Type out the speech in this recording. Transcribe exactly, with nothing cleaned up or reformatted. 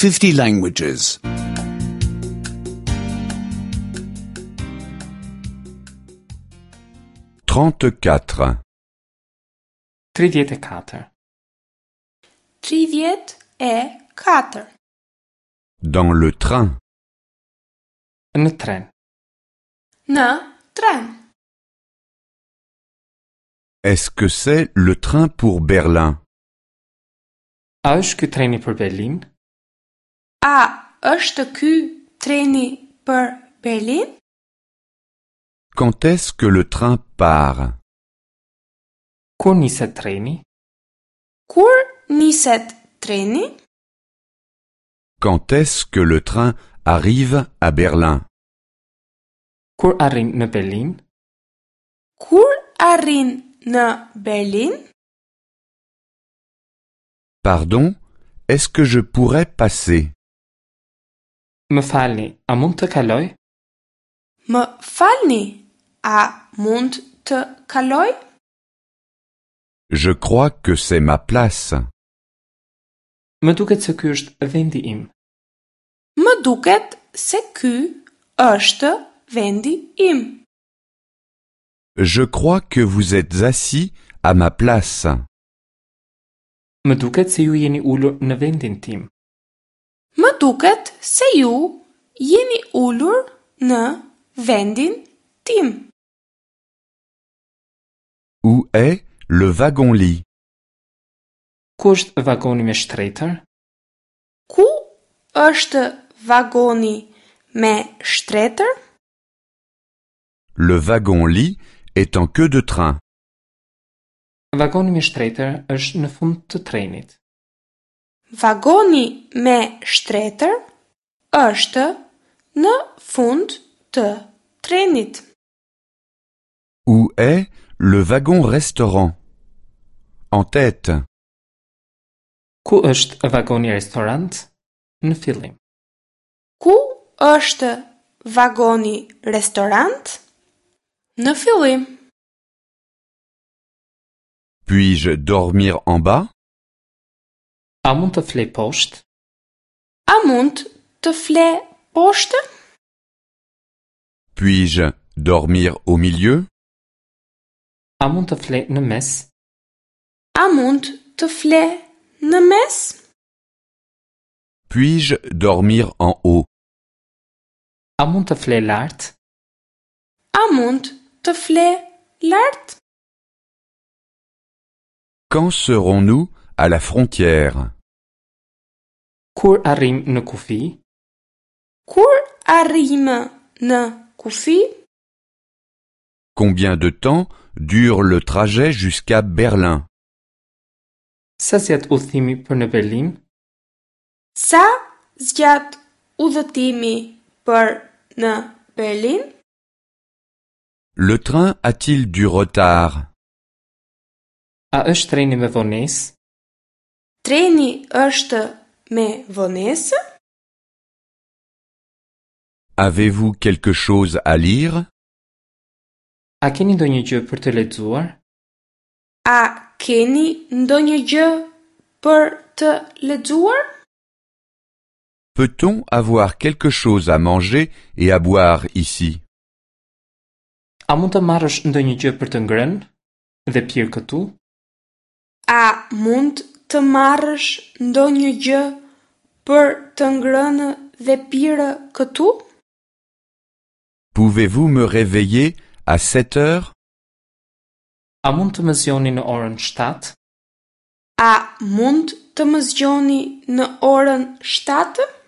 fifty languages. trente-quatre. tridhjetë e katër. tridhjetë e katër. Dans le train. Në tren. Në tren. Est-ce que c'est le train pour Berlin? A është ky treni për Berlin? A është ky treni për Berlin? Quand est-ce que le train part? Kur niset treni? Kur niset treni? Quand est-ce que le train arrive à Berlin? Kur arrin në Berlin? Kur arrin në Berlin? Pardon, est-ce que je pourrais passer? Më falni, a mund të kaloj? Më falni, a mund të kaloj? Je crois que c'est ma place. Më duket se ky është vendi im. Më duket se ky është vendi im. Je crois que vous êtes assis à ma place. Më duket se ju jeni ulur në vendin tim. Më duket se ju jeni ulur në vendin tim. Où est le wagon-lit? Ku është vagoni me shtretër? Ku është vagoni me shtretër? Le wagon-lit est en queue de train. Vagoni me shtretër është në fund të trenit. Vagoni me shtretër është në fund të trenit. Où est le wagon-restaurant? En tête. Ku është vagoni restorant? Në fillim. Ku është vagoni restorant? Në fillim. Puis-je dormir en bas? A mund të flej poshtë? A mund të fle poshtë? Puis-je dormir au milieu? A mund të flej në mes? A mund të fle në mes? Puis-je dormir en haut? A mund të flej lart? A mund të fle lart? Quand serons-nous à la frontière? Kur arrim në kufi? Kur arrim në kufi? Combien de temps dure le trajet jusqu'à Berlin? Sa zgjat udhëtimi për në Berlin? Sa zgjat udhëtimi për në Berlin? Le train a-t-il du retard? A është treni me vonesë? Treni është me vonesë? Avez-vous quelque chose à lire? A keni ndonjë gjë për të lexuar? A keni ndonjë gjë për të lexuar? Peut-on avoir quelque chose à manger et à boire ici? A mund të marrësh ndonjë gjë për të ngrënë dhe pirë këtu? A mund të marrësh ndonjë gjë për të ngrënë dhe pirë këtu? Pouvez-vous me réveiller à sept heures? A mund të më zgjoni në orën shtatë? A mund të më zgjoni në orën shtatë?